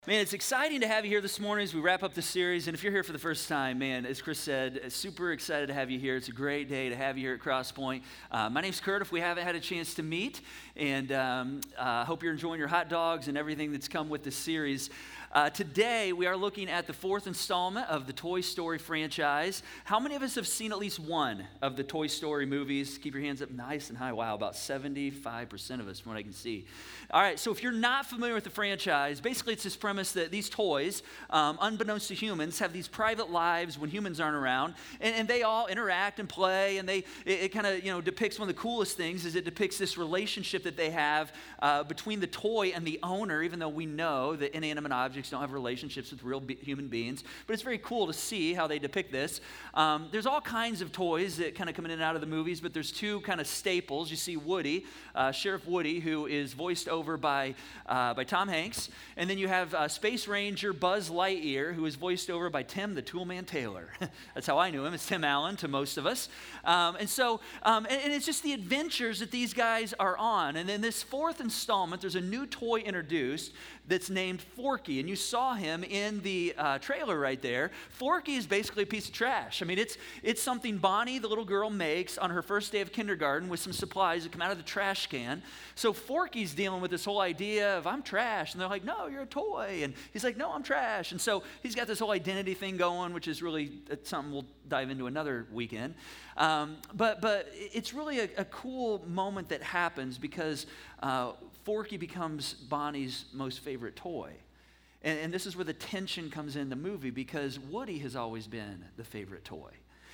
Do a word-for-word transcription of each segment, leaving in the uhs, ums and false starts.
Man, it's exciting to have you here this morning as we wrap up the series. And if you're here for the first time, man, as Chris said, super excited to have you here. It's a great day to have you here at Crosspoint. Uh, my name's Kurt, if we haven't had a chance to meet. And I um, uh, hope you're enjoying your hot dogs and everything that's come with this series. Uh, today, we are looking at the fourth installment of the Toy Story franchise. How many of us have seen at least one of the Toy Story movies? Keep your hands up nice and high. Wow, about seventy-five percent of us from what I can see. All right, so if you're not familiar with the franchise, basically it's this premise that these toys, um, unbeknownst to humans, have these private lives when humans aren't around, and, and they all interact and play, and they it, it kind of you know depicts one of the coolest things is it depicts this relationship that they have uh, between the toy and the owner, even though we know that inanimate objects don't have relationships with real be- human beings, but it's very cool to see how they depict this. Um, there's all kinds of toys that kind of come in and out of the movies, but there's two kind of staples. You see Woody, uh, Sheriff Woody, who is voiced over by uh, by Tom Hanks, and then you have uh, Space Ranger Buzz Lightyear, who is voiced over by Tim the Toolman Taylor. That's how I knew him. It's Tim Allen to most of us. Um, and so, um, and, and it's just the adventures that these guys are on. And in this fourth installment, there's a new toy introduced that's named Forky, and you saw him in the uh, trailer right there. Forky is basically a piece of trash. I mean, it's it's something Bonnie, the little girl, makes on her first day of kindergarten with some supplies that come out of the trash can. So Forky's dealing with this whole idea of, I'm trash, and they're like, no, you're a toy, and he's like, no, I'm trash, and so he's got this whole identity thing going, which is really something we'll dive into another weekend. Um, but but it's really a, a cool moment that happens because uh, Forky becomes Bonnie's most favorite toy. And, and this is where the tension comes in the movie because Woody has always been the favorite toy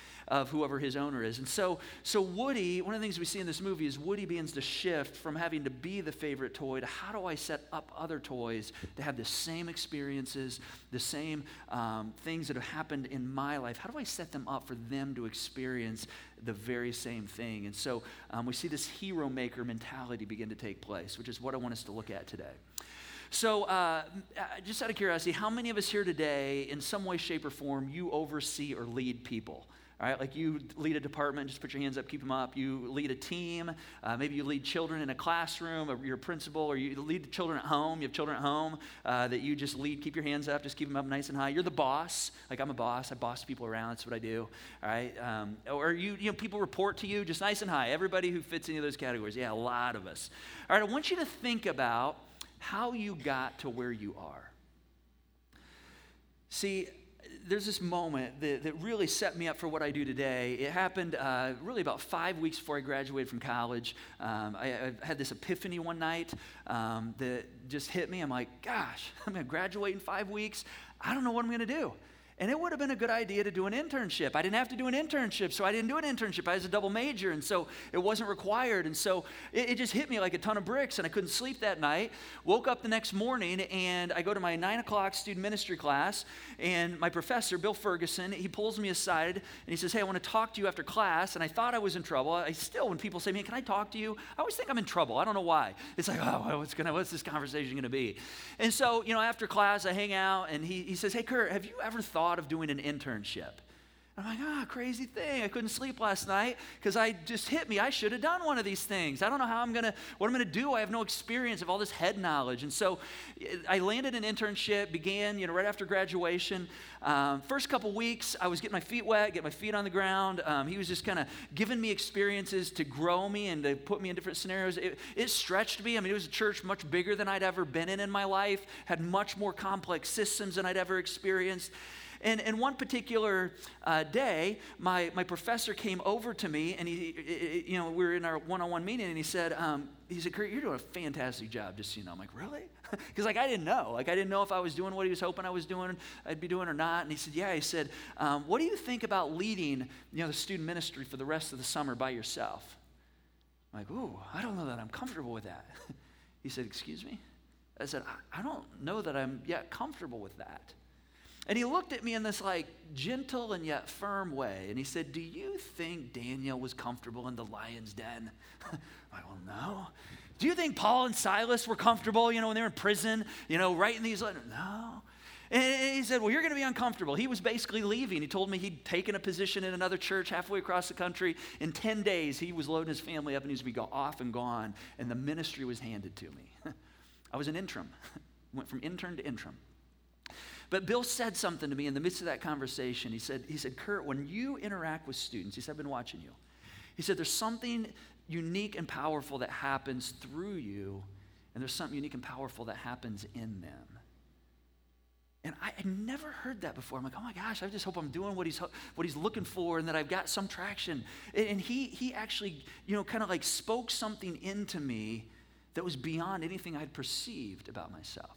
of whoever his owner is. And so, so Woody, one of the things we see in this movie is Woody begins to shift from having to be the favorite toy to how do I set up other toys to have the same experiences, the same um, things that have happened in my life. How do I set them up for them to experience the very same thing? And so um, we see this hero maker mentality begin to take place, which is what I want us to look at today. So uh, just out of curiosity, how many of us here today, in some way, shape, or form, you oversee or lead people? All right, like you lead a department, just put your hands up, keep them up. You lead a team, uh, maybe you lead children in a classroom, or you're a principal, or you lead children at home. You have children at home uh, that you just lead, keep your hands up, just keep them up nice and high. You're the boss, like I'm a boss, I boss people around, that's what I do, all right? Um, or you, you know, people report to you just nice and high. Everybody who fits any of those categories, yeah, a lot of us. All right, I want you to think about how you got to where you are. See, there's this moment that, that really set me up for what I do today. It happened uh, really about five weeks before I graduated from college. Um, I, I had this epiphany one night um, that just hit me. I'm like, gosh, I'm going to graduate in five weeks. I don't know what I'm going to do. And it would have been a good idea to do an internship. I didn't have to do an internship, so I didn't do an internship. I was a double major, and so it wasn't required. And so it, it just hit me like a ton of bricks, and I couldn't sleep that night. Woke up the next morning, and I go to my nine o'clock student ministry class, and my professor, Bill Ferguson, he pulls me aside, and he says, hey, I want to talk to you after class. And I thought I was in trouble. I still, when people say, man, can I talk to you? I always think I'm in trouble. I don't know why. It's like, oh, what's, gonna, what's this conversation going to be? And so, you know, after class, I hang out, and he, he says, hey, Kurt, have you ever thought of doing an internship? I'm like, ah, oh, crazy thing. I couldn't sleep last night because I just hit me. I should have done one of these things. I don't know how I'm going to, what I'm going to do. I have no experience of all this head knowledge. And so I landed an internship, began, you know, right after graduation. Um, first couple weeks, I was getting my feet wet, getting my feet on the ground. Um, he was just kind of giving me experiences to grow me and to put me in different scenarios. It, it stretched me. I mean, it was a church much bigger than I'd ever been in in my life, had much more complex systems than I'd ever experienced. And, and one particular uh, day, my, my professor came over to me, and he, he, you know, we were in our one-on-one meeting, and he said, um, he said, Kurt, you're doing a fantastic job, just so you know. I'm like, really? Because like I didn't know, like I didn't know if I was doing what he was hoping I was doing, I'd be doing or not. And he said, yeah. He said, um, what do you think about leading, you know, the student ministry for the rest of the summer by yourself? I'm like, ooh, I don't know that I'm comfortable with that. He said, excuse me? I said, I, I don't know that I'm yet comfortable with that. And he looked at me in this like gentle and yet firm way. And he said, do you think Daniel was comfortable in the lion's den? I'm like, well, no. Do you think Paul and Silas were comfortable, you know, when they were in prison, you know, writing these letters? No. And he said, well, you're going to be uncomfortable. He was basically leaving. He told me he'd taken a position in another church halfway across the country. In ten days, he was loading his family up and he was going to be off and gone. And the ministry was handed to me. I was an interim. Went from intern to interim. But Bill said something to me in the midst of that conversation. He said, he said, Kurt, when you interact with students, he said, I've been watching you. He said, there's something unique and powerful that happens through you, and there's something unique and powerful that happens in them. And I had never heard that before. I'm like, oh my gosh, I just hope I'm doing what he's what he's looking for and that I've got some traction. And he he actually, you know, kind of like spoke something into me that was beyond anything I'd perceived about myself.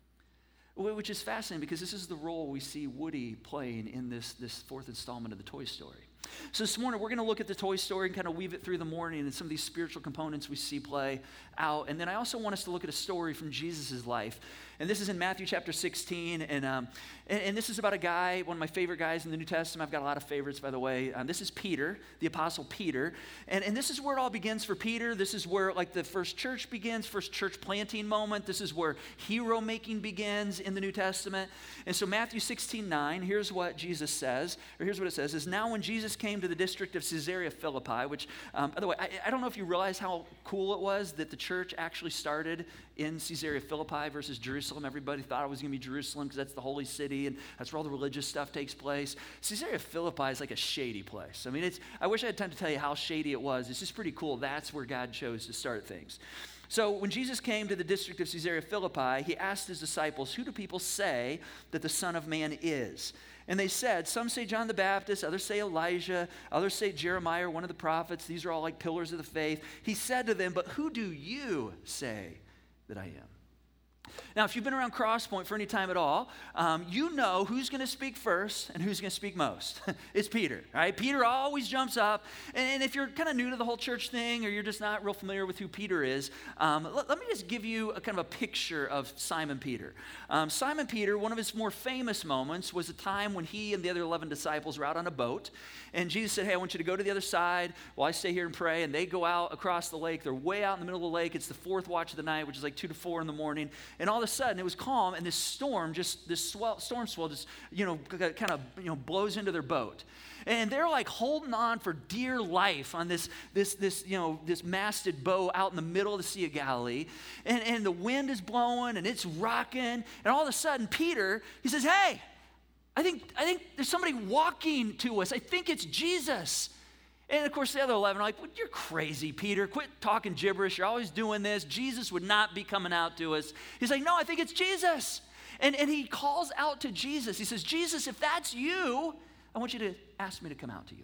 Which is fascinating because this is the role we see Woody playing in this, this fourth installment of the Toy Story. So this morning, we're going to look at the Toy Story and kind of weave it through the morning and some of these spiritual components we see play out. And then I also want us to look at a story from Jesus' life. And this is in Matthew chapter sixteen. And, um, and, and this is about a guy, one of my favorite guys in the New Testament. I've got a lot of favorites, by the way. Um, this is Peter, the Apostle Peter. And, and this is where it all begins for Peter. This is where like the first church begins, first church planting moment. This is where hero making begins in the New Testament. And so Matthew sixteen nine, here's what Jesus says, or here's what it says, is now when Jesus came to the district of Caesarea Philippi, which, um, by the way, I, I don't know if you realize how cool it was that the church actually started in Caesarea Philippi versus Jerusalem. Everybody thought it was going to be Jerusalem because that's the holy city and that's where all the religious stuff takes place. Caesarea Philippi is like a shady place. I mean, it's. I wish I had time to tell you how shady it was. It's just pretty cool. That's where God chose to start things. So when Jesus came to the district of Caesarea Philippi, he asked his disciples, who do people say that the Son of Man is? And they said, some say John the Baptist, others say Elijah, others say Jeremiah, one of the prophets. These are all like pillars of the faith. He said to them, but who do you say that I am? Now, if you've been around Crosspoint for any time at all, um, you know who's going to speak first and who's going to speak most. It's Peter, right? Peter always jumps up. And, and if you're kind of new to the whole church thing or you're just not real familiar with who Peter is, um, let, let me just give you a kind of a picture of Simon Peter. Um, Simon Peter, one of his more famous moments was a time when he and the other eleven disciples were out on a boat. And Jesus said, hey, I want you to go to the other side while I stay here and pray. And they go out across the lake. They're way out in the middle of the lake. It's the fourth watch of the night, which is like two to four in the morning. And all of a sudden, it was calm, and this storm, just this swell, storm swell, just you know, kind of you know blows into their boat, and they're like holding on for dear life on this this this you know this masted boat out in the middle of the Sea of Galilee, and and the wind is blowing and it's rocking, and all of a sudden Peter he says, "Hey, I think I think there's somebody walking to us. I think it's Jesus." And of course, the other eleven are like, well, you're crazy, Peter. Quit talking gibberish. You're always doing this. Jesus would not be coming out to us. He's like, no, I think it's Jesus. And, and he calls out to Jesus. He says, Jesus, if that's you, I want you to ask me to come out to you.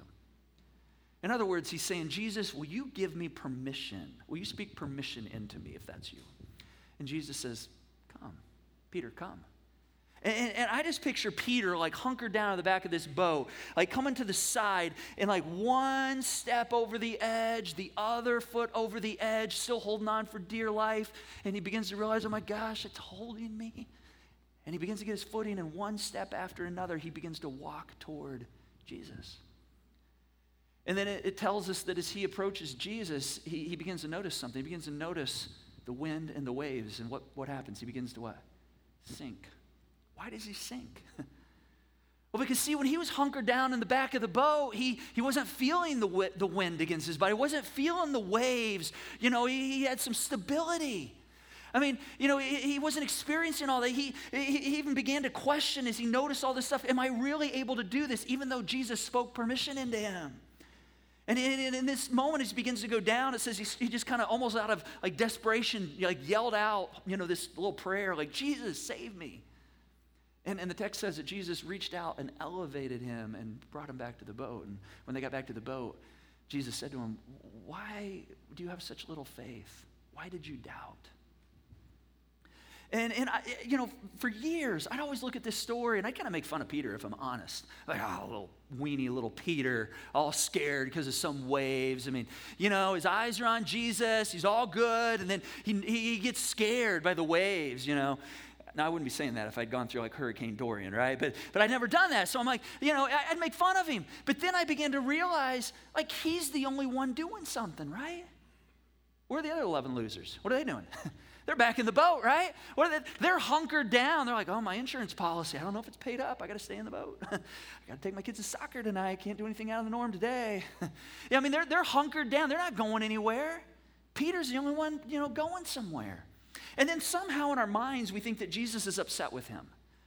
In other words, he's saying, Jesus, will you give me permission? Will you speak permission into me if that's you? And Jesus says, come, Peter, come. And, and I just picture Peter like hunkered down in the back of this boat, like coming to the side and like one step over the edge, the other foot over the edge, still holding on for dear life. And he begins to realize, oh my gosh, it's holding me. And he begins to get his footing, and one step after another, he begins to walk toward Jesus. And then it, it tells us that as he approaches Jesus, he, he begins to notice something. He begins to notice the wind and the waves. And what, what happens? He begins to what? Sink. Why does he sink? Well, because see, when he was hunkered down in the back of the boat, he, he wasn't feeling the, wi- the wind against his body. He wasn't feeling the waves. You know, he, he had some stability. I mean, you know, he, he wasn't experiencing all that. He, he, he even began to question as he noticed all this stuff. Am I really able to do this? Even though Jesus spoke permission into him. And in, in this moment, as he begins to go down, it says he, he just kind of almost out of like desperation, like yelled out, you know, this little prayer, like, Jesus, save me. And, and the text says that Jesus reached out and elevated him and brought him back to the boat. And when they got back to the boat, Jesus said to him, why do you have such little faith? Why did you doubt? And, and I, you know, for years, I'd always look at this story, and I kind of make fun of Peter, if I'm honest. Like, oh, little weenie little Peter, all scared because of some waves. I mean, you know, his eyes are on Jesus. He's all good. And then he, he gets scared by the waves, you know. Now, I wouldn't be saying that if I'd gone through like Hurricane Dorian, right? But but I'd never done that. So I'm like, you know, I'd make fun of him. But then I began to realize, like, he's the only one doing something, right? Where are the other eleven losers? What are they doing? They're back in the boat, right? What are they? They're hunkered down. They're like, oh, my insurance policy. I don't know if it's paid up. I got to stay in the boat. I got to take my kids to soccer tonight. Can't do anything out of the norm today. Yeah, I mean, they're they're hunkered down. They're not going anywhere. Peter's the only one, you know, going somewhere. And then somehow in our minds, we think that Jesus is upset with him.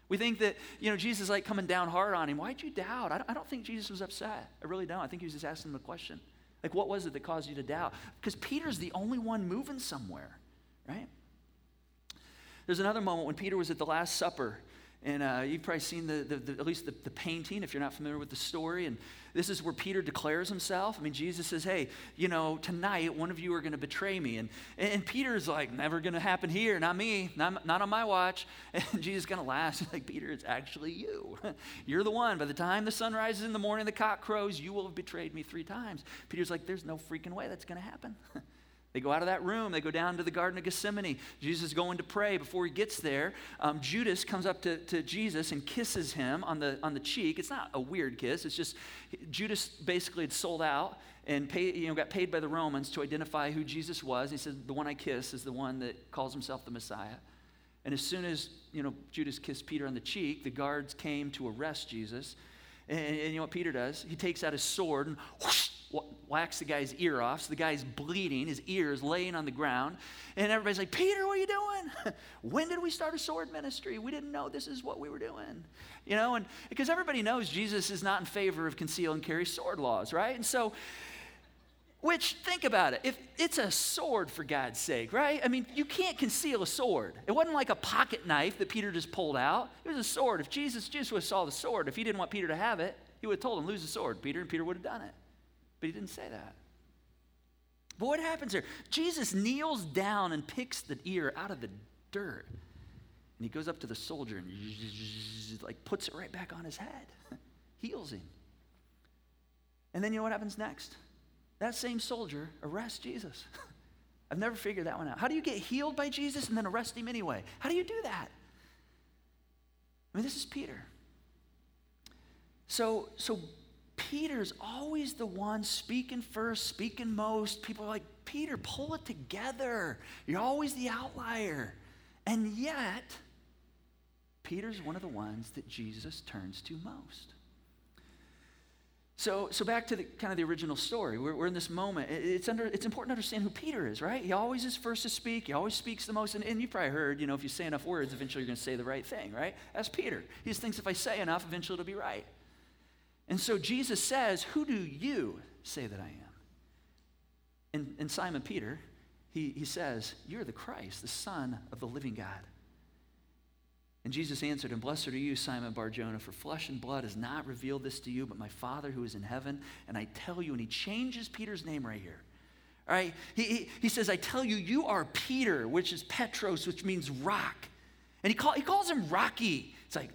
We think that, you know, Jesus is like coming down hard on him. Why'd you doubt? I don't, I don't think Jesus was upset. I really don't. I think he was just asking him a question. Like, what was it that caused you to doubt? Because Peter's the only one moving somewhere, right? There's another moment when Peter was at the Last Supper. And uh, you've probably seen the, the, the at least the, the painting if you're not familiar with the story. And this is where Peter declares himself. I mean, Jesus says, hey, you know, tonight one of you are going to betray me. And, and Peter's like, never going to happen here, not me, not, not on my watch. And Jesus kind of laughs. He's like, Peter, it's actually you. You're the one. By the time the sun rises in the morning, the cock crows, you will have betrayed me three times. Peter's like, there's no freaking way that's going to happen. They go out of that room. They go down to the Garden of Gethsemane. Jesus is going to pray. Before he gets there, um, Judas comes up to, to Jesus and kisses him on the, on the cheek. It's not a weird kiss. It's just Judas basically had sold out and pay, you know, got paid by the Romans to identify who Jesus was. He said, the one I kiss is the one that calls himself the Messiah. And as soon as, you know, Judas kissed Peter on the cheek, the guards came to arrest Jesus. And, and you know what Peter does? He takes out his sword and whoosh, whacks the guy's ear off. So the guy's bleeding. His ear is laying on the ground. And everybody's like, Peter, what are you doing? When did we start a sword ministry? We didn't know this is what we were doing. You know, and because everybody knows Jesus is not in favor of conceal and carry sword laws, right? And so, which, think about it. If it's a sword, for God's sake, right? I mean, you can't conceal a sword. It wasn't like a pocket knife that Peter just pulled out. It was a sword. If Jesus just would have saw the sword, if he didn't want Peter to have it, he would have told him, lose the sword, Peter, and Peter would have done it. But he didn't say that. But what happens here? Jesus kneels down and picks the ear out of the dirt. And he goes up to the soldier and like puts it right back on his head. Heals him. And then you know what happens next? That same soldier arrests Jesus. I've never figured that one out. How do you get healed by Jesus and then arrest him anyway? How do you do that? I mean, this is Peter. So, so Peter's always the one speaking first, speaking most. People are like, Peter, pull it together. You're always the outlier. And yet, Peter's one of the ones that Jesus turns to most. So, so back to the kind of the original story. We're, we're in this moment. It's under. It's important to understand who Peter is, right? He always is first to speak. He always speaks the most. And, and you've probably heard, you know, if you say enough words, eventually you're going to say the right thing, right? That's Peter. He just thinks if I say enough, eventually it'll be right. And so Jesus says, who do you say that I am? And, and Simon Peter, he, he says, you're the Christ, the Son of the living God. And Jesus answered him, blessed are you, Simon Bar-Jonah, for flesh and blood has not revealed this to you, but my Father who is in heaven. And I tell you, and he changes Peter's name right here. All right, he, he, he says, I tell you, you are Peter, which is Petros, which means rock. And he, call, he calls him Rocky. It's like,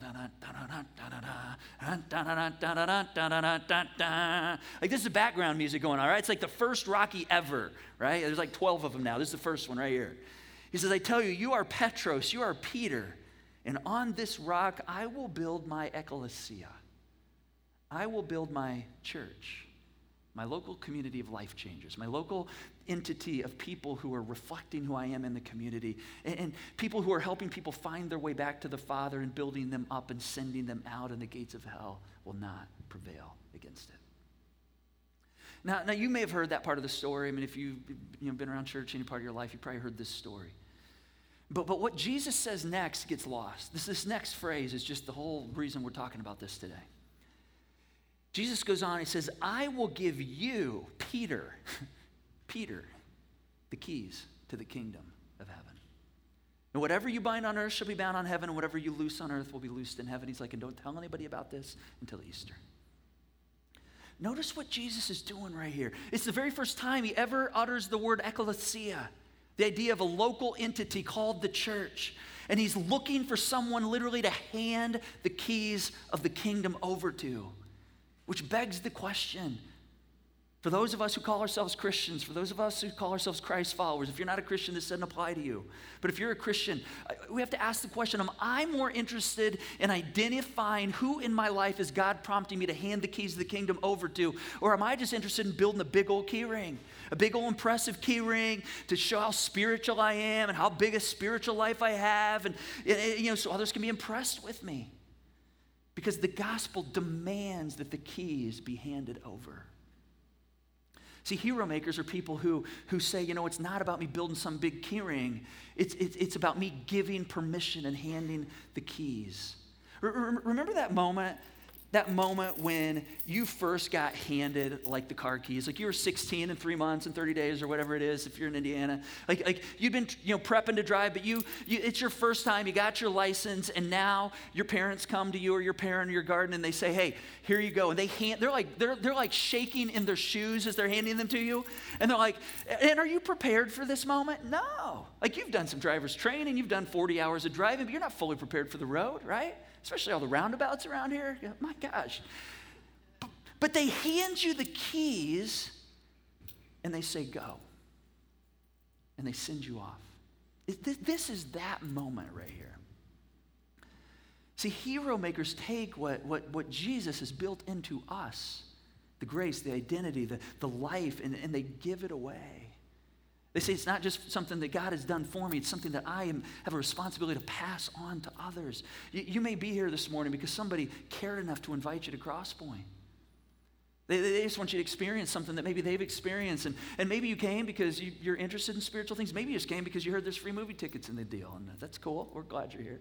like this is background music going on, right? It's like the first Rocky ever, right? There's like twelve of them now. This is the first one right here. He says, I tell you, you are Petros, you are Peter, and on this rock I will build my ecclesia. I will build my church, my local community of life changers, my local entity of people who are reflecting who I am in the community, and, and people who are helping people find their way back to the Father and building them up and sending them out, and the gates of hell will not prevail against it. Now, now you may have heard that part of the story. I mean, if you've you know, been around church any part of your life, you probably heard this story. But, but what Jesus says next gets lost. This, this next phrase is just the whole reason we're talking about this today. Jesus goes on, he says, I will give you, Peter, Peter, the keys to the kingdom of heaven. And whatever you bind on earth shall be bound on heaven, and whatever you loose on earth will be loosed in heaven. He's like, and don't tell anybody about this until Easter. Notice what Jesus is doing right here. It's the very first time he ever utters the word ecclesia, the idea of a local entity called the church. And he's looking for someone literally to hand the keys of the kingdom over to. Which begs the question, for those of us who call ourselves Christians, for those of us who call ourselves Christ followers, if you're not a Christian, this doesn't apply to you. But if you're a Christian, we have to ask the question, am I more interested in identifying who in my life is God prompting me to hand the keys of the kingdom over to? Or am I just interested in building a big old key ring? A big old impressive key ring to show how spiritual I am and how big a spiritual life I have, and you know, so others can be impressed with me. Because the gospel demands that the keys be handed over. See, hero makers are people who, who say, you know, it's not about me building some big key ring. It's, it's, it's about me giving permission and handing the keys. Remember that moment, that moment when you first got handed like the car keys? Like you were sixteen in three months and thirty days or whatever it is if you're in Indiana. Like, like you'd been, you know, prepping to drive, but you, you, it's your first time, you got your license, and now your parents come to you or your parent or your guardian and they say, hey, here you go. And they hand, they're like, they're, they're like shaking in their shoes as they're handing them to you. And they're like, and are you prepared for this moment? No. Like you've done some driver's training, you've done forty hours of driving, but you're not fully prepared for the road, right? Especially all the roundabouts around here. My gosh. But they hand you the keys and they say, go. And they send you off. This is that moment right here. See, hero makers take what, what, what Jesus has built into us, the grace, the identity, the, the life, and, and they give it away. They say it's not just something that God has done for me. It's something that I am, have a responsibility to pass on to others. You, you may be here this morning because somebody cared enough to invite you to Crosspoint. They, they just want you to experience something that maybe they've experienced. And, and maybe you came because you, you're interested in spiritual things. Maybe you just came because you heard there's free movie tickets in the deal. And that's cool. We're glad you're here.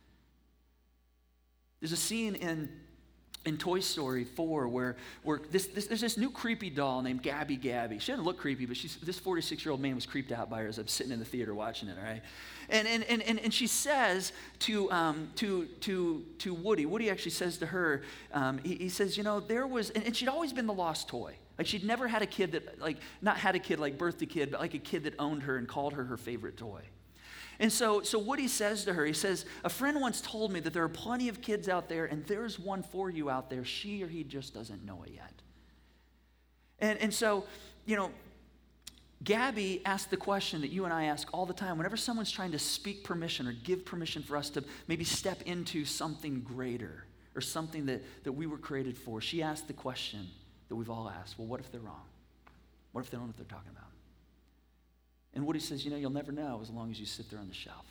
There's a scene in in Toy Story four where, where this, this, there's this new creepy doll named Gabby Gabby. She didn't look creepy, but she's, this forty-six-year-old man was creeped out by her as I'm sitting in the theater watching it, all right? And, and, and, and, and she says to, um, to, to, to Woody, Woody actually says to her, um, he, he says, you know, there was, and, and she'd always been the lost toy. Like she'd never had a kid that, like, not had a kid like birthed a kid, but like a kid that owned her and called her her favorite toy. And so, so Woody says to her, he says, a friend once told me that there are plenty of kids out there and there's one for you out there. She or he just doesn't know it yet. And, and so, you know, Gabby asked the question that you and I ask all the time. Whenever someone's trying to speak permission or give permission for us to maybe step into something greater or something that, that we were created for, she asked the question that we've all asked, well, what if they're wrong? What if they don't know what they're talking about? And Woody says, you know, you'll never know as long as you sit there on the shelf.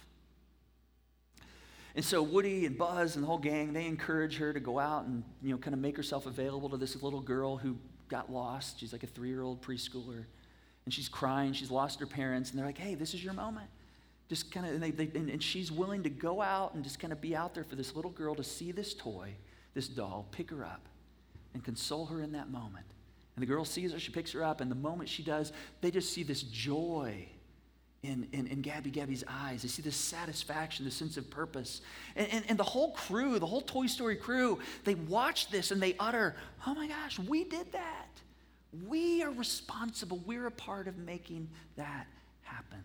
And so Woody and Buzz and the whole gang, they encourage her to go out and, you know, kind of make herself available to this little girl who got lost. She's like a three-year-old preschooler. And she's crying. She's lost her parents. And they're like, hey, this is your moment. Just kind of, and, they, they, and, and she's willing to go out and just kind of be out there for this little girl to see this toy, this doll, pick her up, and console her in that moment. And the girl sees her, she picks her up, and the moment she does, they just see this joy in, in, in Gabby Gabby's eyes. They see this satisfaction, this sense of purpose. And, and, and the whole crew, the whole Toy Story crew, they watch this and they utter, oh my gosh, we did that. We are responsible. We're a part of making that happen.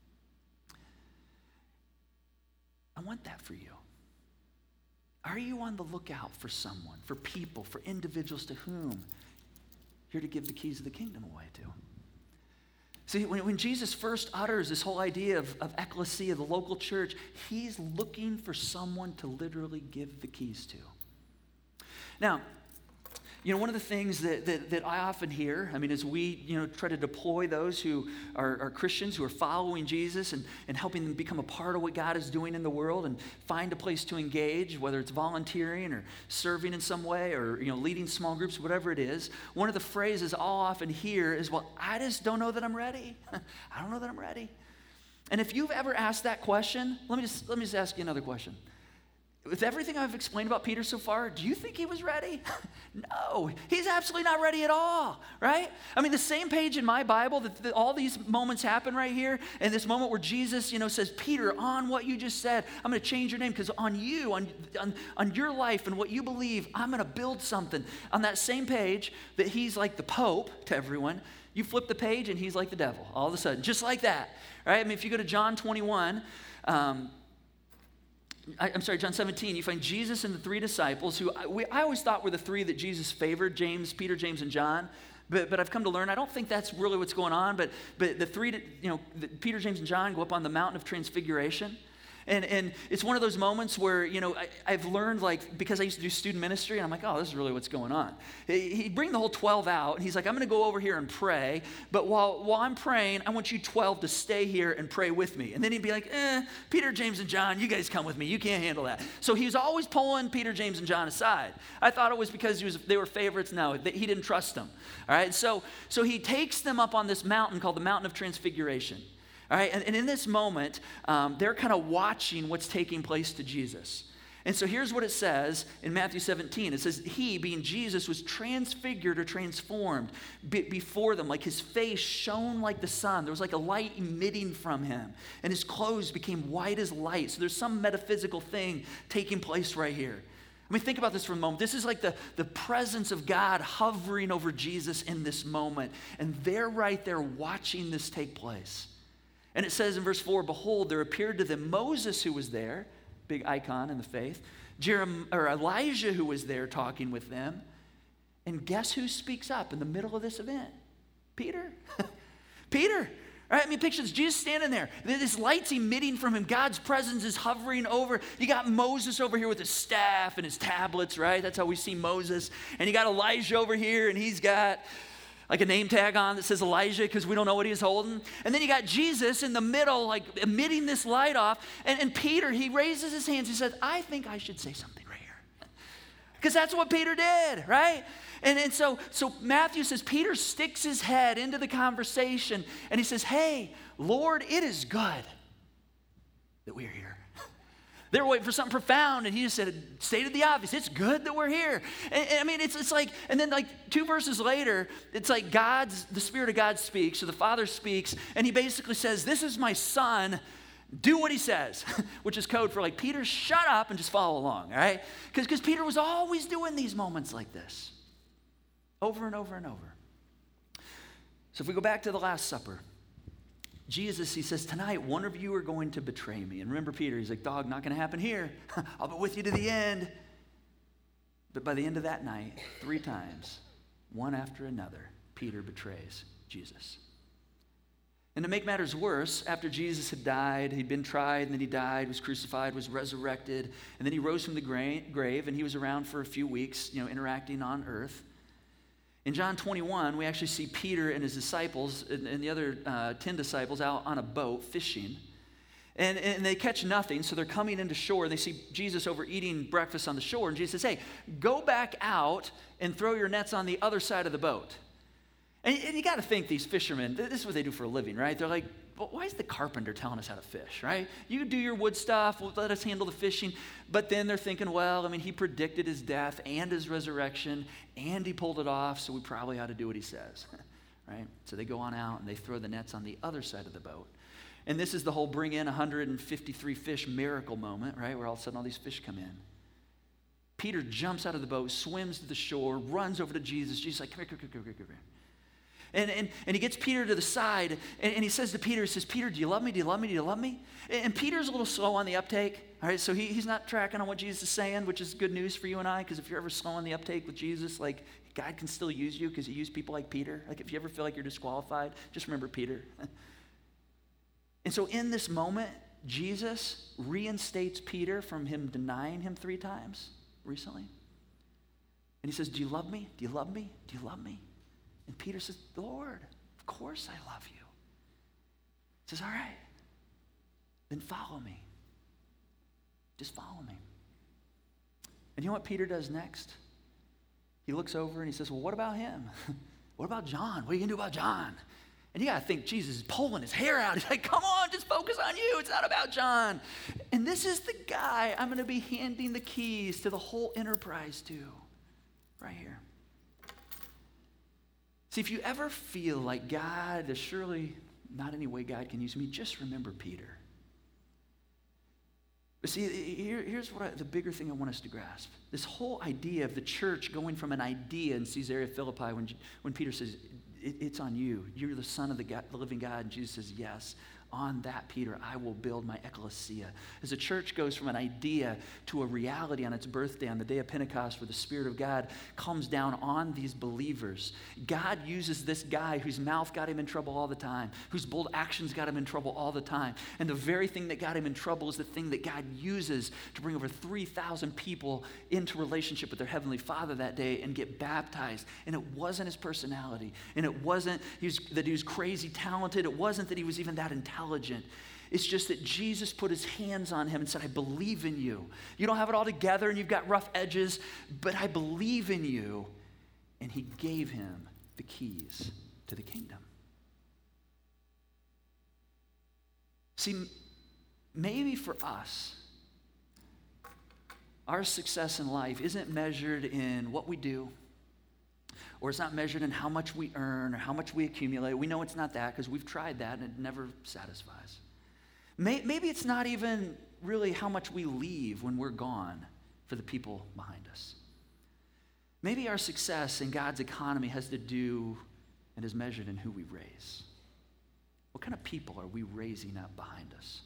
I want that for you. Are you on the lookout for someone, for people, for individuals to whom you're to give the keys of the kingdom away to? See, when, when Jesus first utters this whole idea of, of ecclesia, the local church, he's looking for someone to literally give the keys to. Now, you know, one of the things that, that, that I often hear, I mean, as we, you know, try to deploy those who are, are Christians, who are following Jesus and, and helping them become a part of what God is doing in the world and find a place to engage, whether it's volunteering or serving in some way or, you know, leading small groups, whatever it is, one of the phrases I'll often hear is, well, I just don't know that I'm ready. I don't know that I'm ready. And if you've ever asked that question, let me just, let me just ask you another question. With everything I've explained about Peter so far, do you think he was ready? No, he's absolutely not ready at all, right? I mean, the same page in my Bible that, that all these moments happen right here, and this moment where Jesus, you know, says, Peter, on what you just said, I'm going to change your name because on you, on, on, on your life and what you believe, I'm going to build something. On that same page that he's like the Pope to everyone, you flip the page and he's like the devil all of a sudden, just like that, right? I mean, if you go to John twenty-one, um, I, I'm sorry, John seventeen, you find Jesus and the three disciples who I, we, I always thought were the three that Jesus favored, James, Peter, James, and John. But, but I've come to learn, I don't think that's really what's going on. But, but the three, you know, the, Peter, James, and John go up on the mountain of transfiguration. And and it's one of those moments where, you know, I, I've learned, like, because I used to do student ministry, and I'm like, oh, this is really what's going on. He, he'd bring the whole twelve out, and he's like, I'm going to go over here and pray, but while, while I'm praying, I want you twelve to stay here and pray with me. And then he'd be like, eh, Peter, James, and John, you guys come with me. You can't handle that. So he was always pulling Peter, James, and John aside. I thought it was because he was, they were favorites. No, he didn't trust them. All right, so, so he takes them up on this mountain called the Mountain of Transfiguration. All right, and, and in this moment, um, they're kind of watching what's taking place to Jesus. And so here's what it says in Matthew seventeen. It says, he, being Jesus, was transfigured or transformed be- before them. Like his face shone like the sun. There was like a light emitting from him. And his clothes became white as light. So there's some metaphysical thing taking place right here. I mean, think about this for a moment. This is like the, the presence of God hovering over Jesus in this moment. And they're right there watching this take place. And it says in verse four, behold, there appeared to them Moses who was there, big icon in the faith, Jeremiah, or Elijah who was there talking with them. And guess who speaks up in the middle of this event? Peter. Peter. Right? I mean, picture this, Jesus standing there. This light's emitting from him. God's presence is hovering over. You got Moses over here with his staff and his tablets, right? That's how we see Moses. And you got Elijah over here, and he's got like a name tag on that says Elijah because we don't know what he's holding. And then you got Jesus in the middle, like emitting this light off. And, and Peter, he raises his hands. He says, I think I should say something right here. Because that's what Peter did, right? And, and so, so Matthew says, Peter sticks his head into the conversation. And he says, hey, Lord, it is good that we are here. They were waiting for something profound, and he just said, stated the obvious. It's good that we're here. And, and I mean, it's it's like, and then like two verses later, it's like God's, the Spirit of God speaks, so the Father speaks, and he basically says, this is my son, do what he says, which is code for like, Peter, shut up and just follow along, all right? Because because Peter was always doing these moments like this, over and over and over. So if we go back to the Last Supper, Jesus, he says, tonight, one of you are going to betray me. And remember Peter, he's like, dog, not going to happen here. I'll be with you to the end. But by the end of that night, three times, one after another, Peter betrays Jesus. And to make matters worse, after Jesus had died, he'd been tried, and then he died, was crucified, was resurrected, and then he rose from the grave, and he was around for a few weeks, you know, interacting on earth. In John twenty-one, we actually see Peter and his disciples and, and the other uh, ten disciples out on a boat fishing. And, and they catch nothing, so they're coming into shore. They see Jesus over eating breakfast on the shore. And Jesus says, hey, go back out and throw your nets on the other side of the boat. And, and you got to think these fishermen, this is what they do for a living, right? They're like, well, why is the carpenter telling us how to fish, right? You do your wood stuff, we'll let us handle the fishing. But then they're thinking, well, I mean, he predicted his death and his resurrection, and he pulled it off, so we probably ought to do what he says, right? So they go on out, and they throw the nets on the other side of the boat. And this is the whole bring in one hundred fifty-three fish miracle moment, right, where all of a sudden all these fish come in. Peter jumps out of the boat, swims to the shore, runs over to Jesus. Jesus is like, come here, come here, come here, come here. And, and, and he gets Peter to the side, and, and he says to Peter, he says, Peter, do you love me? Do you love me? Do you love me? And, and Peter's a little slow on the uptake, all right? So he, he's not tracking on what Jesus is saying, which is good news for you and I, because if you're ever slow on the uptake with Jesus, like, God can still use you because he used people like Peter. Like, if you ever feel like you're disqualified, just remember Peter. And so in this moment, Jesus reinstates Peter from him denying him three times recently. And he says, do you love me? Do you love me? Do you love me? And Peter says, Lord, of course I love you. He says, all right, then follow me. Just follow me. And you know what Peter does next? He looks over and he says, well, what about him? What about John? What are you going to do about John? And you got to think Jesus is pulling his hair out. He's like, come on, just focus on you. It's not about John. And this is the guy I'm going to be handing the keys to the whole enterprise to, right here. See, if you ever feel like God, there's surely not any way God can use me, just remember Peter. But see, here, here's what I, the bigger thing I want us to grasp. This whole idea of the church going from an idea in Caesarea Philippi when, when Peter says, it, it's on you. You're the son of the, God, the living God. And Jesus says, yes, on that Peter, I will build my ecclesia. As a church goes from an idea to a reality on its birthday, on the day of Pentecost, where the Spirit of God comes down on these believers, God uses this guy whose mouth got him in trouble all the time, whose bold actions got him in trouble all the time. And the very thing that got him in trouble is the thing that God uses to bring over three thousand people into relationship with their Heavenly Father that day and get baptized. And it wasn't his personality. And it wasn't he was, that he was crazy talented. It wasn't that he was even that intelligent. It's just that Jesus put his hands on him and said, I believe in you. You don't have it all together and you've got rough edges, but I believe in you. And he gave him the keys to the kingdom. See, maybe for us, our success in life isn't measured in what we do, or it's not measured in how much we earn or how much we accumulate. We know it's not that because we've tried that and it never satisfies. Maybe it's not even really how much we leave when we're gone for the people behind us. Maybe our success in God's economy has to do and is measured in who we raise. What kind of people are we raising up behind us?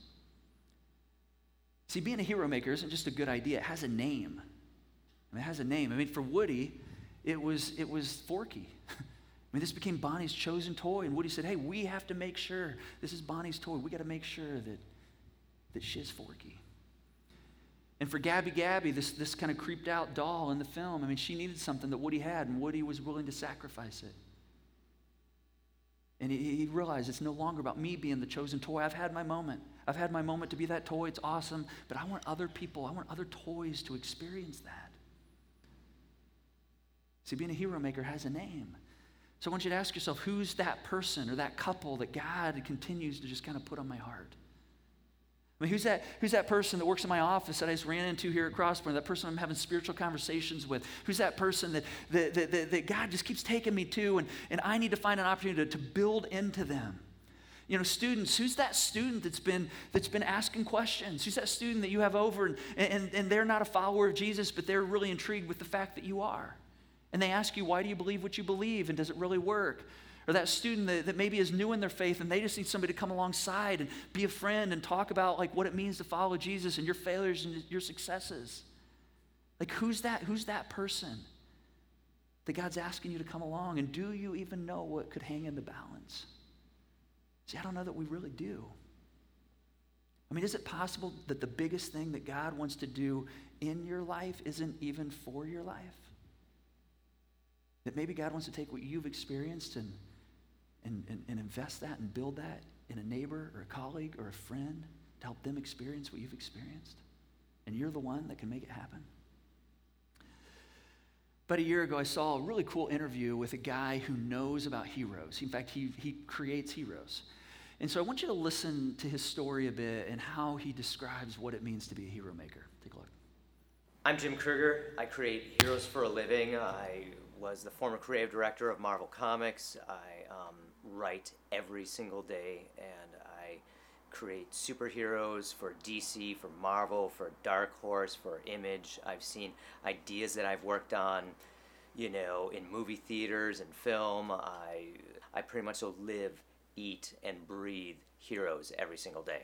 See, being a hero maker isn't just a good idea. It has a name. I mean, it has a name. I mean, for Woody, it was it was Forky. I mean, this became Bonnie's chosen toy, and Woody said, hey, we have to make sure this is Bonnie's toy. We got to make sure that, that she's Forky. And for Gabby Gabby, this, this kind of creeped out doll in the film, I mean, she needed something that Woody had, and Woody was willing to sacrifice it. And he, he realized it's no longer about me being the chosen toy. I've had my moment. I've had my moment to be that toy. It's awesome. But I want other people, I want other toys to experience that. See, being a hero maker has a name. So I want you to ask yourself, who's that person or that couple that God continues to just kind of put on my heart? I mean, who's that, who's that person that works in my office that I just ran into here at Crosspoint, that person I'm having spiritual conversations with? Who's that person that, that, that, that, that God just keeps taking me to, and, and I need to find an opportunity to, to build into them? You know, students, who's that student that's been that's been asking questions? Who's that student that you have over and, and, and they're not a follower of Jesus, but they're really intrigued with the fact that you are? And they ask you, why do you believe what you believe, and does it really work? Or that student that, that maybe is new in their faith and they just need somebody to come alongside and be a friend and talk about like what it means to follow Jesus and your failures and your successes. Like who's that, who's that person that God's asking you to come along? And do you even know what could hang in the balance? See, I don't know that we really do. I mean, is it possible that the biggest thing that God wants to do in your life isn't even for your life? That maybe God wants to take what you've experienced and, and, and, and invest that and build that in a neighbor or a colleague or a friend to help them experience what you've experienced. And you're the one that can make it happen. About a year ago, I saw a really cool interview with a guy who knows about heroes. In fact, he, he creates heroes. And so I want you to listen to his story a bit and how he describes what it means to be a hero maker. Take a look. I'm Jim Kruger. I create heroes for a living. I was the former creative director of Marvel Comics. I um, write every single day, and I create superheroes for D C, for Marvel, for Dark Horse, for Image. I've seen ideas that I've worked on, you know, in movie theaters and film. I, I pretty much so live, eat, and breathe heroes every single day.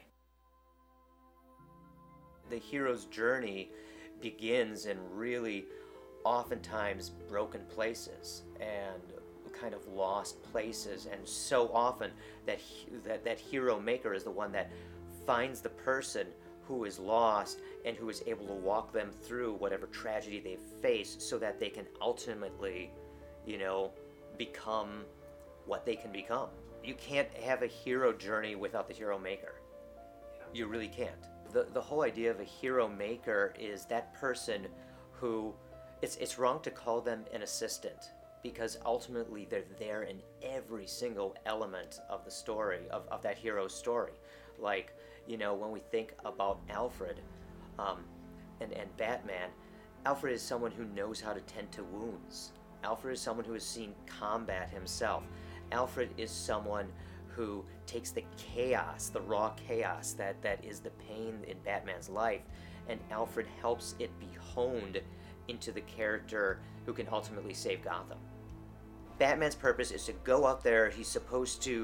The hero's journey begins in really oftentimes broken places and kind of lost places, and so often that, that that hero maker is the one that finds the person who is lost and who is able to walk them through whatever tragedy they face so that they can ultimately, you know, become what they can become. You can't have a hero journey without the hero maker. You really can't. The, the whole idea of a hero maker is that person who It's it's wrong to call them an assistant, because ultimately they're there in every single element of the story, of, of that hero's story. Like, you know, when we think about Alfred um, and, and Batman, Alfred is someone who knows how to tend to wounds. Alfred is someone who has seen combat himself. Alfred is someone who takes the chaos, the raw chaos that, that is the pain in Batman's life, and Alfred helps it be honed into the character who can ultimately save Gotham. Batman's purpose is to go out there. He's supposed to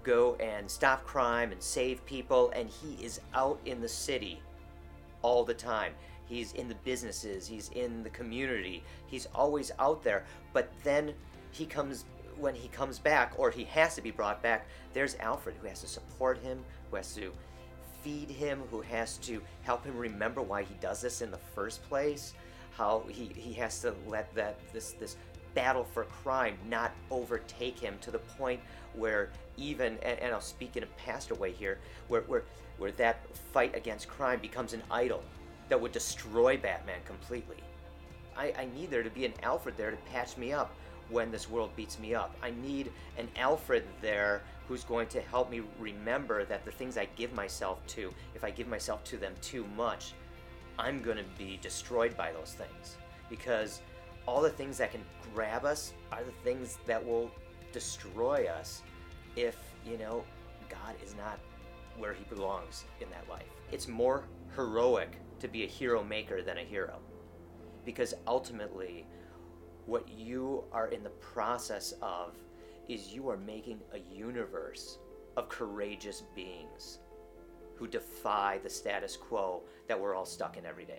go and stop crime and save people, and he is out in the city all the time. He's in the businesses, he's in the community, he's always out there. But then he comes, when he comes back, or he has to be brought back, there's Alfred, who has to support him, who has to feed him, who has to help him remember why he does this in the first place, how he, he has to let that this this battle for crime not overtake him to the point where even, and, and I'll speak in a pastor way here, where, where, where that fight against crime becomes an idol that would destroy Batman completely. I, I need there to be an Alfred there to patch me up when this world beats me up. I need an Alfred there who's going to help me remember that the things I give myself to, if I give myself to them too much, I'm going to be destroyed by those things. Because all the things that can grab us are the things that will destroy us if, you know, God is not where he belongs in that life. It's more heroic to be a hero maker than a hero. Because ultimately, what you are in the process of is you are making a universe of courageous beings who defy the status quo that we're all stuck in every day.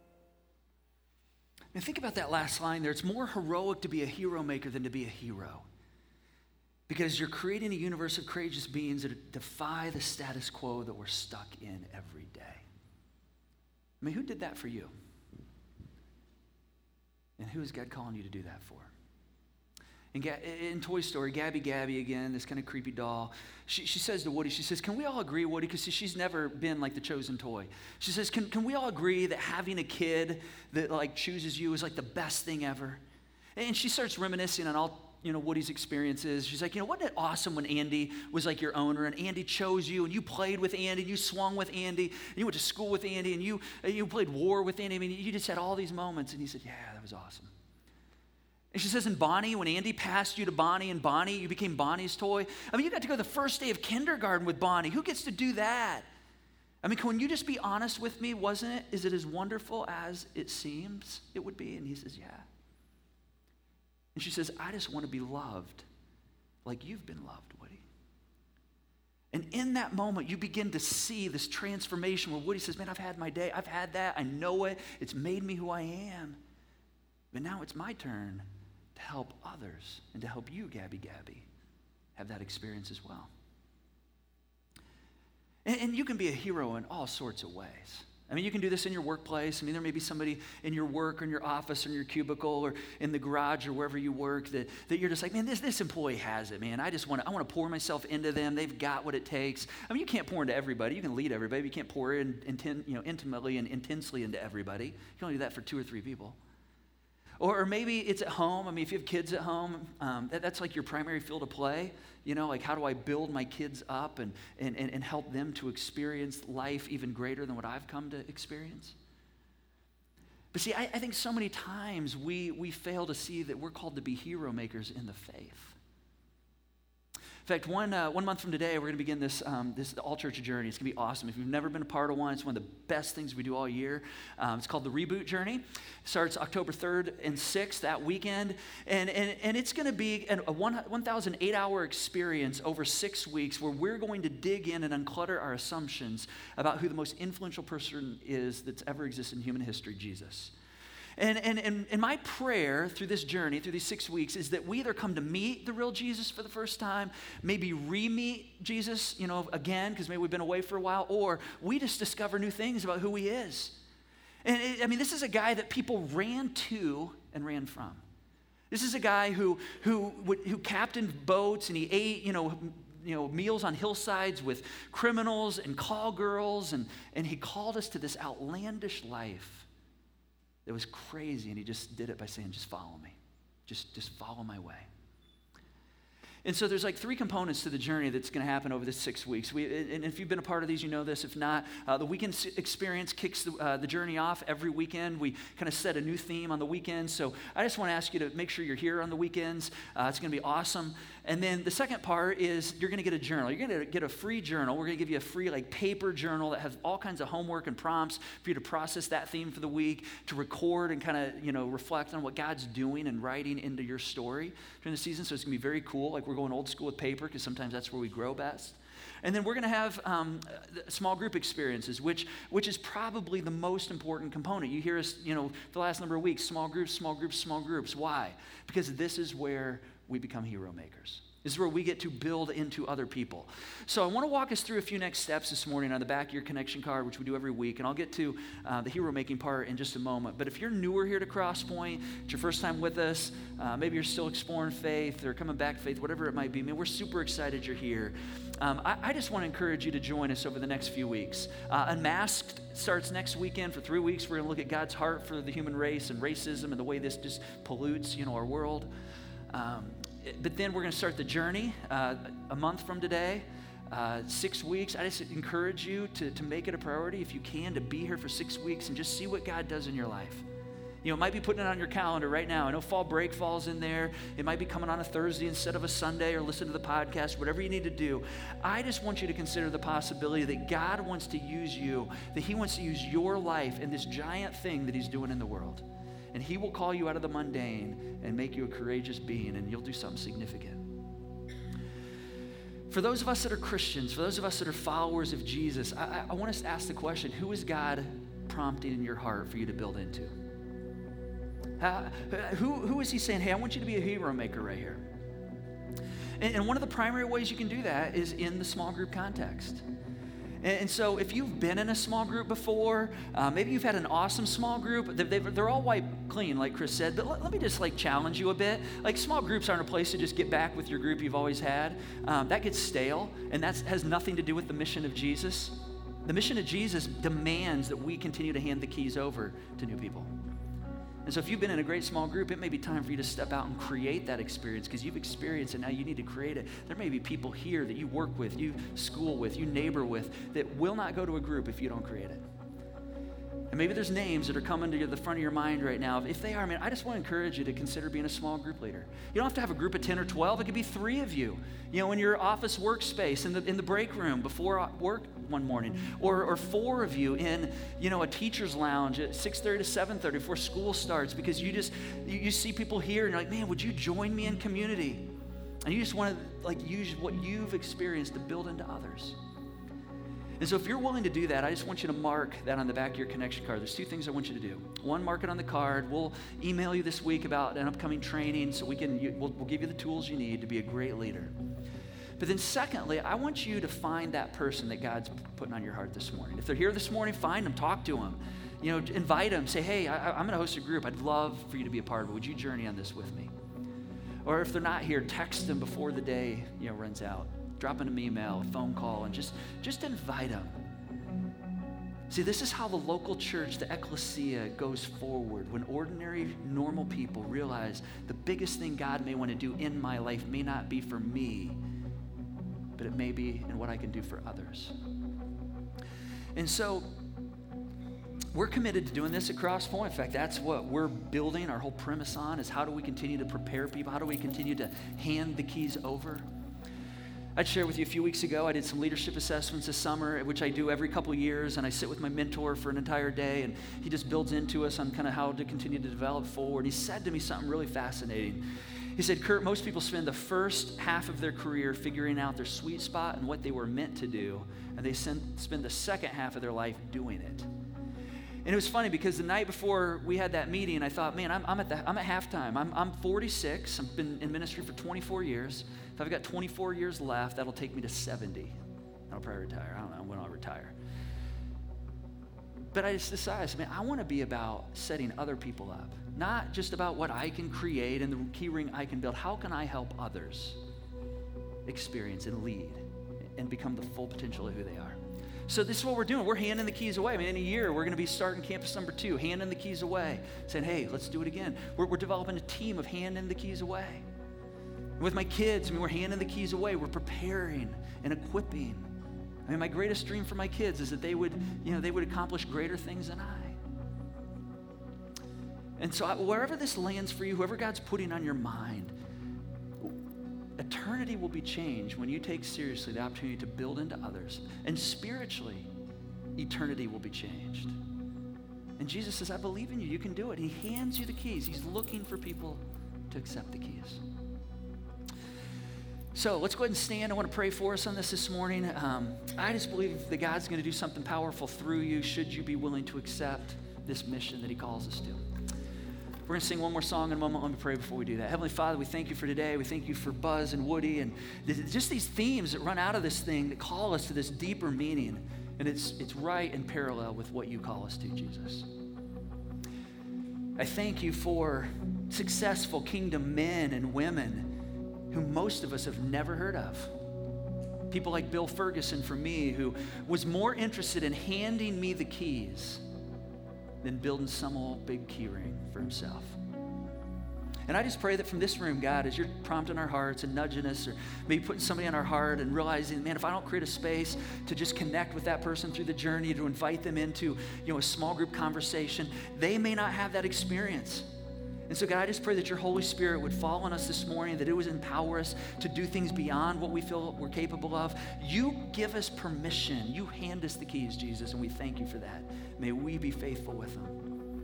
And think about that last line there. It's more heroic to be a hero maker than to be a hero. Because you're creating a universe of courageous beings that defy the status quo that we're stuck in every day. I mean, who did that for you? And who is God calling you to do that for? In, in Toy Story, Gabby Gabby again, this kind of creepy doll, she, she says to Woody, she says, can we all agree, Woody, because she's never been like the chosen toy. She says, can, can we all agree that having a kid that like chooses you is like the best thing ever? And she starts reminiscing on all, you know, Woody's experiences. She's like, you know, wasn't it awesome when Andy was like your owner and Andy chose you and you played with Andy and you swung with Andy and you went to school with Andy and you, you played war with Andy. I mean, you just had all these moments. And he said, yeah, that was awesome. And she says, and Bonnie, when Andy passed you to Bonnie and Bonnie, you became Bonnie's toy. I mean, you got to go the first day of kindergarten with Bonnie. Who gets to do that? I mean, can you just be honest with me? Wasn't it? Is it as wonderful as it seems it would be? And he says, yeah. And she says, I just want to be loved like you've been loved, Woody. And in that moment, you begin to see this transformation where Woody says, man, I've had my day. I've had that. I know it. It's made me who I am. But now it's my turn to help others and to help you, Gabby Gabby, have that experience as well. And, and you can be a hero in all sorts of ways. I mean, you can do this in your workplace. I mean, there may be somebody in your work or in your office or in your cubicle or in the garage or wherever you work that, that you're just like, man, this, this employee has it, man. I just want to, I want to pour myself into them. They've got what it takes. I mean, you can't pour into everybody. You can lead everybody, but you can't pour in, inten, you know, intimately and intensely into everybody. You can only do that for two or three people. Or, or maybe it's at home. I mean, if you have kids at home, um, that, that's like your primary field of play. You know, like how do I build my kids up and, and, and, and help them to experience life even greater than what I've come to experience? But see, I, I think so many times we, we fail to see that we're called to be hero makers in the faith. In fact, one uh, one month from today, we're going to begin this um, this all-church journey. It's going to be awesome. If you've never been a part of one, it's one of the best things we do all year. Um, it's called the Reboot Journey. It starts October third and sixth, that weekend. And, and, and it's going to be an, a one thousand eight hour experience over six weeks where we're going to dig in and unclutter our assumptions about who the most influential person is that's ever existed in human history, Jesus. And, and, and, and my prayer through this journey, through these six weeks, is that we either come to meet the real Jesus for the first time, maybe re-meet Jesus, you know, again, because maybe we've been away for a while, or we just discover new things about who he is. And it, I mean, this is a guy that people ran to and ran from. This is a guy who who who captained boats and he ate, you know, you know, meals on hillsides with criminals and call girls, and, and he called us to this outlandish life. It was crazy, and he just did it by saying, just follow me. Just, just follow my way. And so there's like three components to the journey that's going to happen over the six weeks. We, and if you've been a part of these, you know this. If not, uh, the weekend experience kicks the, uh, the journey off every weekend. We kind of set a new theme on the weekends. So I just want to ask you to make sure you're here on the weekends. Uh, it's going to be awesome. And then the second part is you're going to get a journal. You're going to get a free journal. We're going to give you a free like paper journal that has all kinds of homework and prompts for you to process that theme for the week, to record and kind of, you know, reflect on what God's doing and writing into your story during the season. So it's going to be very cool. Like we're We're going old school with paper because sometimes that's where we grow best. And then we're going to have um, small group experiences, which which is probably the most important component. You hear us, you know, the last number of weeks, small groups, small groups, small groups. Why? Because this is where we become hero makers. This is where we get to build into other people. So I want to walk us through a few next steps this morning on the back of your connection card, which we do every week, and I'll get to uh, the hero-making part in just a moment. But if you're newer here to Crosspoint, it's your first time with us, uh, maybe you're still exploring faith or coming back to faith, whatever it might be, man, we're super excited you're here. Um, I, I just want to encourage you to join us over the next few weeks. Uh, Unmasked starts next weekend for three weeks. We're going to look at God's heart for the human race and racism and the way this just pollutes, you know, our world. Um, But then we're going to start the journey uh, a month from today, uh, six weeks. I just encourage you to, to make it a priority, if you can, to be here for six weeks and just see what God does in your life. You know, it might be putting it on your calendar right now. I know fall break falls in there. It might be coming on a Thursday instead of a Sunday, or listen to the podcast, whatever you need to do. I just want you to consider the possibility that God wants to use you, that he wants to use your life in this giant thing that he's doing in the world. And he will call you out of the mundane and make you a courageous being, and you'll do something significant. For those of us that are Christians, for those of us that are followers of Jesus, I, I, I want us to ask the question, who is God prompting in your heart for you to build into? Uh, who, who is he saying, hey, I want you to be a hero maker right here? And, and one of the primary ways you can do that is in the small group context. And so if you've been in a small group before, uh, maybe you've had an awesome small group, they've, they're all wiped clean, like Chris said, but let, let me just like challenge you a bit. Like, small groups aren't a place to just get back with your group you've always had. Um, that gets stale, and that has nothing to do with the mission of Jesus. The mission of Jesus demands that we continue to hand the keys over to new people. And so if you've been in a great small group, it may be time for you to step out and create that experience, because you've experienced it, now you need to create it. There may be people here that you work with, you school with, you neighbor with, that will not go to a group if you don't create it. And maybe there's names that are coming to the front of your mind right now. If they are, man, I just want to encourage you to consider being a small group leader. You don't have to have a group of ten or twelve. It could be three of you, you know, in your office workspace, in the in the break room before work one morning, or or four of you in, you know, a teacher's lounge at six thirty to seven thirty before school starts, because you just, you, you see people here and you're like, man, would you join me in community? And you just want to like use what you've experienced to build into others. And so if you're willing to do that, I just want you to mark that on the back of your connection card. There's two things I want you to do. One, mark it on the card. We'll email you this week about an upcoming training, so we can, we'll, we'll give you the tools you need to be a great leader. But then secondly, I want you to find that person that God's putting on your heart this morning. If they're here this morning, find them, talk to them. You know, invite them, say, hey, I, I'm going to host a group. I'd love for you to be a part of it. Would you journey on this with me? Or if they're not here, text them before the day, you know, runs out. Drop them an email, a phone call, and just, just invite them. See, this is how the local church, the ecclesia, goes forward. When ordinary, normal people realize the biggest thing God may want to do in my life may not be for me, but it may be in what I can do for others. And so we're committed to doing this at Crosspoint. In fact, that's what we're building our whole premise on, is how do we continue to prepare people? How do we continue to hand the keys over? I'd share with you a few weeks ago, I did some leadership assessments this summer, which I do every couple of years, and I sit with my mentor for an entire day, and he just builds into us on kind of how to continue to develop forward. He said to me something really fascinating. He said, Kurt, most people spend the first half of their career figuring out their sweet spot and what they were meant to do, and they spend the second half of their life doing it. And it was funny because the night before we had that meeting, I thought, man, I'm, I'm at the, I'm at halftime. I'm, I'm forty-six. I've been in ministry for twenty-four years. If I've got twenty-four years left, that'll take me to seventy. I'll probably retire. I don't know when I'll retire. But I just decided, I said, man, I want to be about setting other people up, not just about what I can create and the key ring I can build. How can I help others experience and lead and become the full potential of who they are? So this is what we're doing. We're handing the keys away. I mean, in a year, we're going to be starting campus number two, handing the keys away, saying, hey, let's do it again. We're, we're developing a team of handing the keys away. With my kids, I mean, we're handing the keys away. We're preparing and equipping. I mean, my greatest dream for my kids is that they would, you know, they would accomplish greater things than I. And so wherever this lands for you, whoever God's putting on your mind, eternity will be changed when you take seriously the opportunity to build into others. And spiritually, eternity will be changed. And Jesus says, I believe in you. You can do it. He hands you the keys. He's looking for people to accept the keys. So let's go ahead and stand. I want to pray for us on this this morning. Um, I just believe that God's going to do something powerful through you should you be willing to accept this mission that he calls us to. We're going to sing one more song in a moment. Let me pray before we do that. Heavenly Father, we thank you for today. We thank you for Buzz and Woody and th- just these themes that run out of this thing that call us to this deeper meaning. And it's, it's right and parallel with what you call us to, Jesus. I thank you for successful kingdom men and women who most of us have never heard of. People like Bill Ferguson for me, who was more interested in handing me the keys than building some old big key ring for himself. And I just pray that from this room, God, as you're prompting our hearts and nudging us, or maybe putting somebody on our heart and realizing, man, if I don't create a space to just connect with that person through the journey, to invite them into, you know, a small group conversation, they may not have that experience. And so, God, I just pray that your Holy Spirit would fall on us this morning, that it would empower us to do things beyond what we feel we're capable of. You give us permission. You hand us the keys, Jesus, and we thank you for that. May we be faithful with them.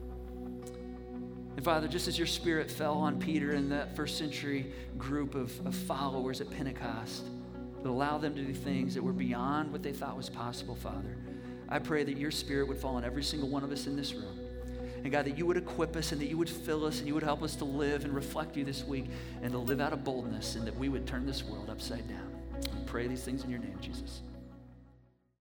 And Father, just as your Spirit fell on Peter and that first century group of, of followers at Pentecost, that allowed them to do things that were beyond what they thought was possible, Father, I pray that your Spirit would fall on every single one of us in this room. And God, that you would equip us and that you would fill us and you would help us to live and reflect you this week and to live out of boldness, and that we would turn this world upside down. I pray these things in your name, Jesus.